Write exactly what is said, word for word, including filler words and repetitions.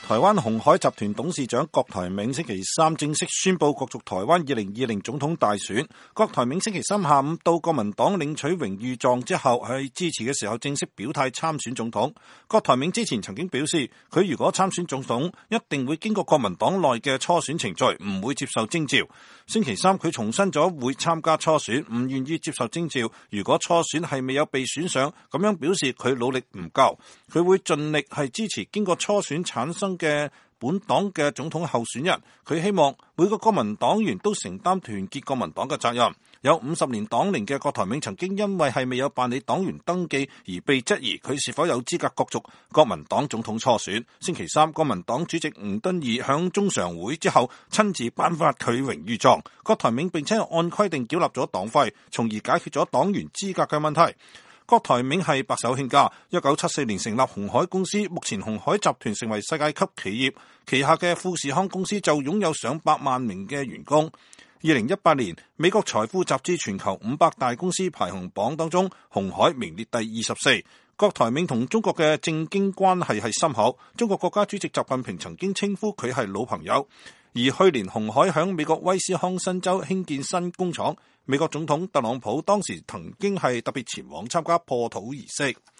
台灣鴻海集團董事長郭台銘星期三正式宣布角逐台灣二零二零總統大選。郭台銘星期三下午到國民黨領取榮譽狀之後，喺支持嘅時候正式表態參選總統。郭台銘之前曾經表示，佢如果參選總統，一定會經過國民黨內嘅初選程序，唔會接受徵召。星期三佢重申咗會參加初選，唔願意接受徵召。如果初選係未有被選上，咁樣表示佢努力唔夠，佢會盡力係支持經過初選產生嘅本黨嘅總統候選人。佢希望每個國民黨員都承擔團結國民黨嘅責任。有五十年黨齡嘅郭台銘曾經因為係未有辦理黨員登記而被質疑佢是否有資格角逐國民黨總統初選。星期三，國民黨主席吳敦義響中常會之後親自頒發佢榮譽狀。郭台銘並且按規定繳納咗黨費，從而解決咗黨員資格嘅問題。郭台銘係白手興家，一九七四年成立鴻海公司，目前鴻海集團成為世界級企業，旗下嘅富士康公司就擁有上百萬名嘅員工。二零一八年，美國財富雜誌全球五百大公司排行榜當中，鴻海名列第二十四。郭台銘同中國嘅政經關係係深厚，中國國家主席習近平曾經稱呼佢係老朋友。而去年鴻海響美國威斯康辛州興建新工廠，美國總統特朗普當時曾經係特別前往參加破土儀式。